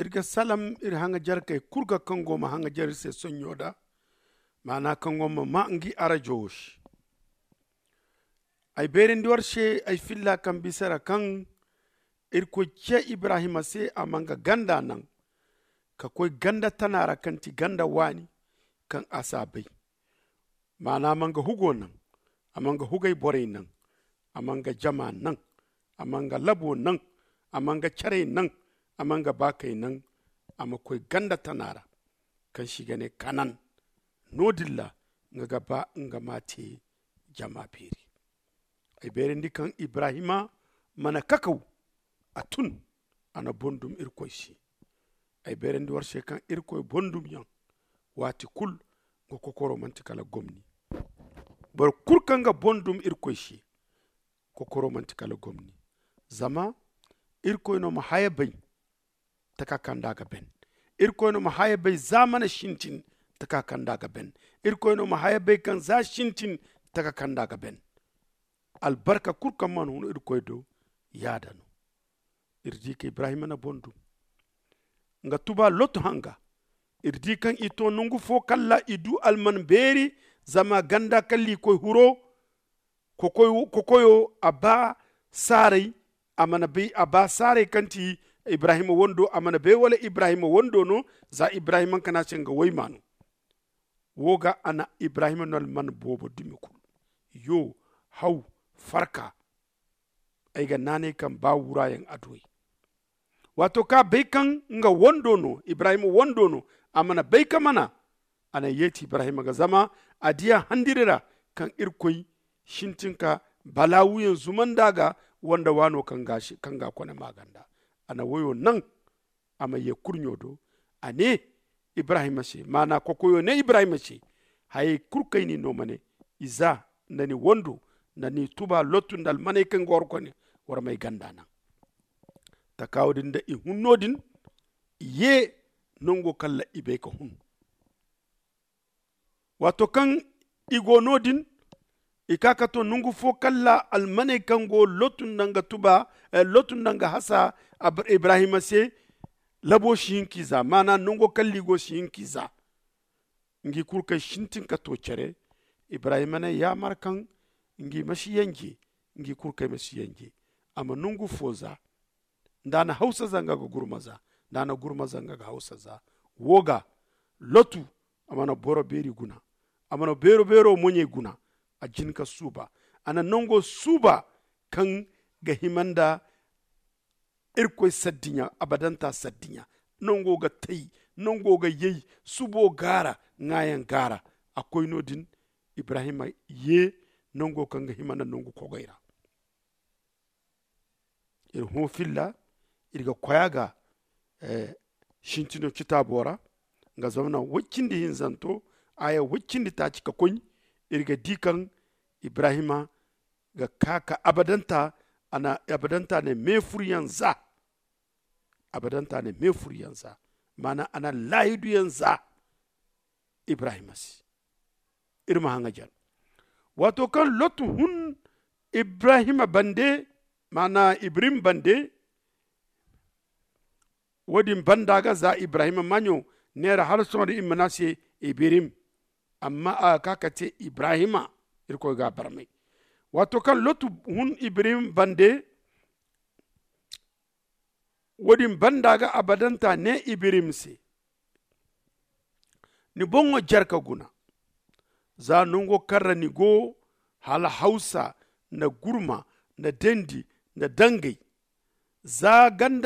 irga salam ir hanga jar kay kurga kango ma hanga jar se sonyoda mana kango ma ngi ara josh ay berin warshe ay filla kan bisara kan ir ko ce ibrahima se amanga ganda nan ka koy ganda tanara kanti ganda wani kan asabai mana manga hugo nan amanga hugay bore nan amanga jama nan amanga labo nan amanga chare nan amanga bakai nan ama koy ganda tanara kan shigane kanan nodilla nga gaba nga mate jama peri ay berendi kan ibrahima mana kakaw atun ana bondum irkoy shi ay berendi warshe kan irkoy bondum yan wati kul ngo kokoro manti kala gomni bar kurkanga bondum irkoy shi kokoro manti kala gomni zama irkoy no ma haya bay taka kandaga ben irkoy no ma haya bay zamana shintin taka kandaga ben irkoy no ma haya bay kan za shintin taka kandaga ben albarka kurka man hunu irkoy do yadano irdi ke ibrahima na bondum nga tuba lotu hanga irdi kan ito nungu fo kalla idu alman beri zama ganda kalli koy huro kokoyo aba sarai amana be aba sarai kanti ibrahima wondo amana be wala ibrahima wondo no za ibrahima kana cenga waymanu woga ana ibrahima nol man bobo dimikul yo haw farka aiga nane kan ba wurayen adoyi wato ka bai kan nga wondo no ibrahima wondo no amana bai ka mana ana yeti ibrahima ga zama adiya handirira kan irkoy shintinka balawuyen zuman daga wanda wano kan gashi kan ga kwana maganda ana wayo nan ama ye kurnyodo ane ibrahima ce mana kokoyo ne ibrahima ce hay kurkai ni no mane iza nani wondo nani tuba lotundal mane kan gorko ne war mai ganda nan takawdin da i hunnodin ye nongo kala ibe ka hun wato kan igonodin ikaka to nungu fo kala almane kango lotun nanga tuba lotun nanga hasa ibrahima se labo shinkiza mana nungo kalligo shinkiza ngi kurka shintin ka to cere ibrahima ne ya markan ngi mashiyange ngi kurka mashiyange amma nungu foza ndana hausa zanga ga gurmaza ndana gurmaza zanga ga hausa za woga lotu amana boro beri guna amana bero monye guna a jinka suba ana nongo suba kan ga himanda irkoy saddinya abadanta saddinya nongo ga tai nongo ga yei subo gara ngayan gara akoy nodin ibrahima ye nongo kan ga himanda nongo kogoira ir ho filla irga koyaga shintino kitabora nga zamana waccindi hinzanto aya waccindi ta cika koy irga dikan ibrahima ga kaka abadanta ne mefuriyanza abadanta ne mefuriyanza mana ana lahidu yanza ibrahima si irma hanga jan wato kan lotu hun ibrahima bande mana ibrahim bande wadin bandaga za ibrahima manyo nera har sonde immanase ibrahim amma a kakate ibrahima irko ga barmai wato kan lotu hun ibrahim bande wadin bandaga abadanta ne ibrahim se ni bongo jarka guna za nungo karra ni go hala hausa na gurma na dendi na dangai za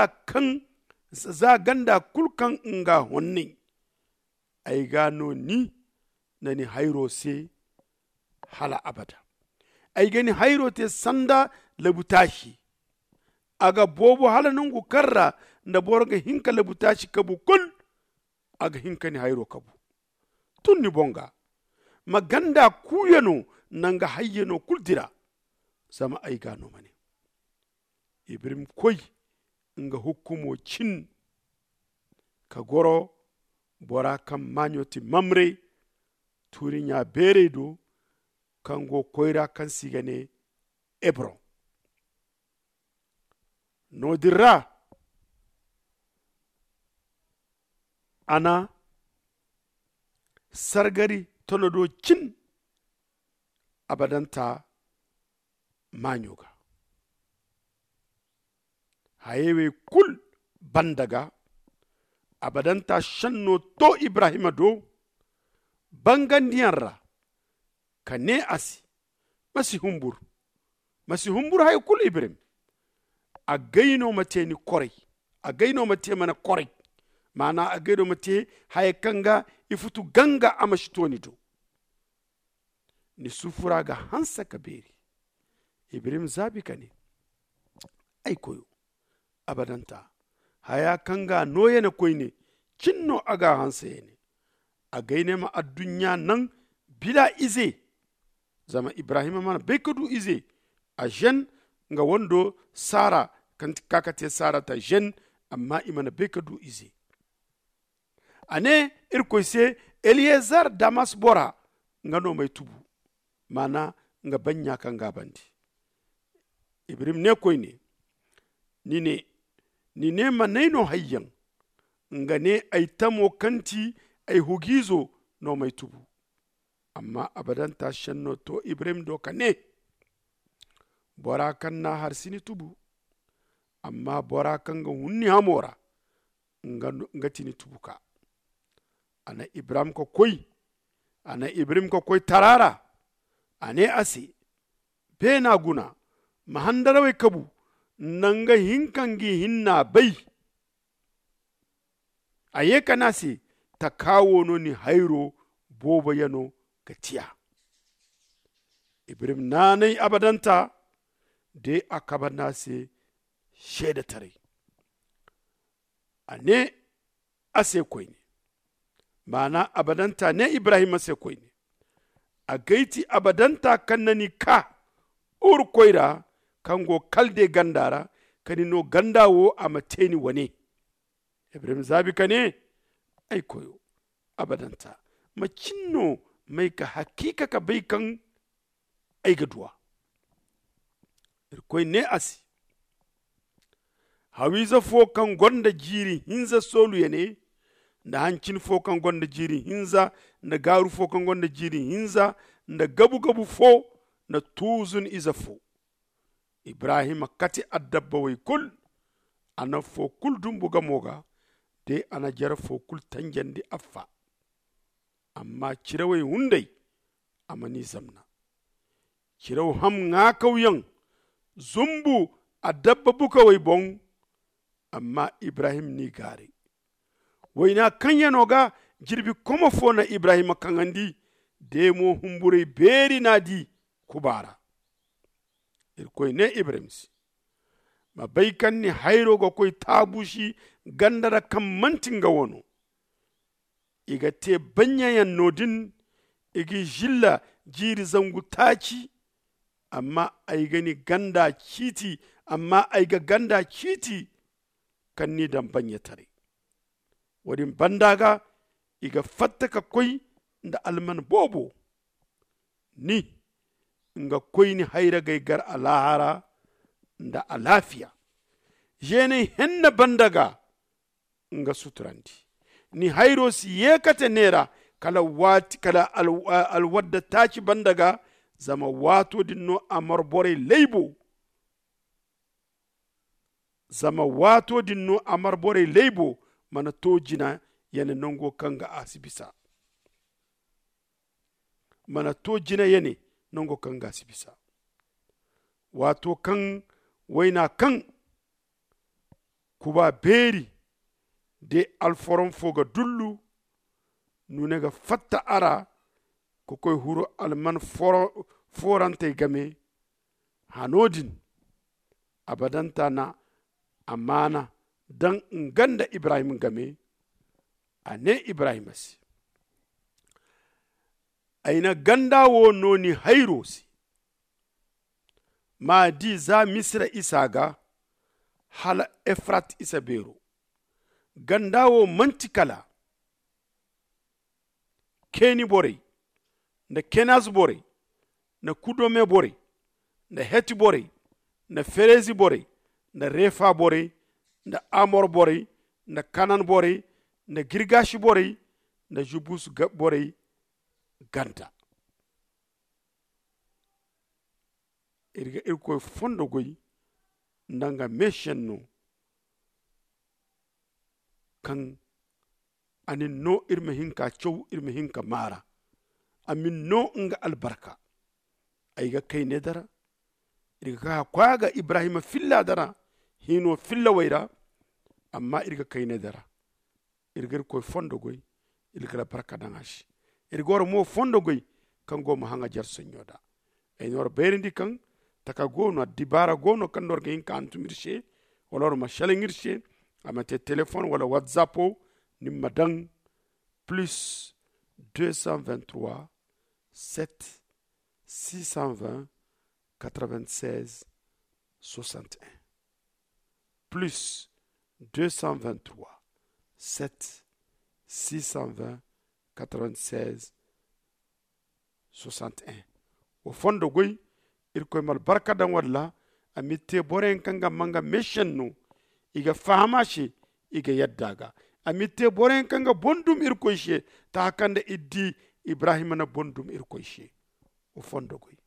ganda kulkan nga honni ay gano ni nani hayro se hala abada ay gani hayro te sanda labutashi aga bobo hala nungu karra nda borga hinka labutashi kabu kul aga hinka ni hayro kabu tunni bonga maganda kuyano nanga hayyano kuldira sama ay gano mane ibrahim koy nga hukumo cin ka goro bora kam manyoti mamre turinya bere do kango koyra kan sigane ebron no dirra ana sargari tonodo cin abadanta manyoga hayewe kul bandaga abadanta shanno to ibrahima do bangandiyarra ka ne asi masi humbur hay kul ibrahim a gaino mate ni korey a gaino mate mana korey mana a gaino mate hay kanga ifutu ganga amashitoni do ni sufura ga hansa kaberi ibrahim zabi kane ay koyo abadanta haya kanga noye na koyne cinno aga hansa yene a gaine ma addunya nan bila ize zama ibrahima mana bekadu ize a jen nga wando sara kan kakate sara ta jen amma imana bekadu ize ane irkoise eliezer damas bora nga no mai tubu mana nga banya kan gabandi ibrahim ne koyne ni ne manaino hayyan nga ne ay tamo kanti ay hugizo no mai tubu amma abadan ta shanno to ibrahim do kane bora kan na har sini tubu amma bora kan ga hunni hamora nga tini tubu ka ana ibrahim ko koy tarara ane ase bena guna mahandarawe kabu nanga hinkangi hinna bai aye kanasi ta kawo no ni hairo boba yano gatiya ibrahim nanai abadanta de akaba nasi sheda tare ane ase koyne mana abadanta ne ibrahim ase koyne a gaiti abadanta kannani ka ur koyra kango kalde gandara kani no gandawo a mateni wane ibrahim zabi kane ai koyo abadanta macinno mai ka hakika ka bai kan ai gaduwa irkoi ne asi hawiza fo kan gonda jiri hinza solu yene da hancin fo kan gonda jiri hinza da garu fo kan gonda jiri hinza da gabu fo na tuzun iza fo ibrahima kati addabba way kul ana fo kul dumbuga moga de ana jara fo kul tanjandi affa amma cirawai hundai amani zamna ciraw ham nga kauyan zumbu addabba buka way bon amma ibrahim ni gare wayna kanyanoga jirbi komo fo na ibrahima kangandi demo humbure beri nadi kubara irkoy ne ibrahimsi ma baykan ni hayro go koy tabushi gandara kam mantinga wono iga te banyayan nodin igi jilla jiri zangu taci amma ay gani ganda kiti amma ay ga ganda kiti kan ni dan banya tare wadin bandaga iga fattaka koy nda alman bobo ni nga koy ni hayra gay gar alahara nda alafiya jene henna bandaga nga suturandi ni hayro si yekate nera kala wati kala alwadda taci bandaga zama wato dinno amar bore leibo zama wato dinno amar bore leibo mana tojina yana nongo kanga asibisa mana tojina yene nongo kanga asibisa wato kan waina kan kuba beri de alforon foga dullu nunega fatta ara ko koy huro alman forante game hanodin abadanta na amana dan nganda ibrahim game ane ibrahimasi aina ganda wo noni hairosi ma di za misra isaga hala efrat isa bero ganda wo mantikala keni bore na kenas bore na kudome bore na heti bore na ferezi bore na refa bore na amor bore na kanan bore na girgashi borei na jubus borei ganda irga irko fondo goy nanga meshen no kan anin no irme hinka chow irme hinka mara amin no nga albarka aiga kai ne dara irga ka kwaga ibrahima filla dara hino filla waira amma irga kai ne dara irga ko fondo goy irga la barka dangashi irga wor mo fondo goy kan go ma hanga jar sonyoda ay nor berindi kan taka gono dibara gono kan nor ga hinka antumirche wala ma shalingirche amate téléphone wala whatsapp ni madang plus 223 7 620 96 61 plus 223 7 620 96 61 o fondo goy irko mal barka dan walla amite boren kanga manga meshen no iga fahamashi iga yaddaga amite boren kanga bondum irko she ta kanda iddi ibrahima na bondum irko she o fondo goy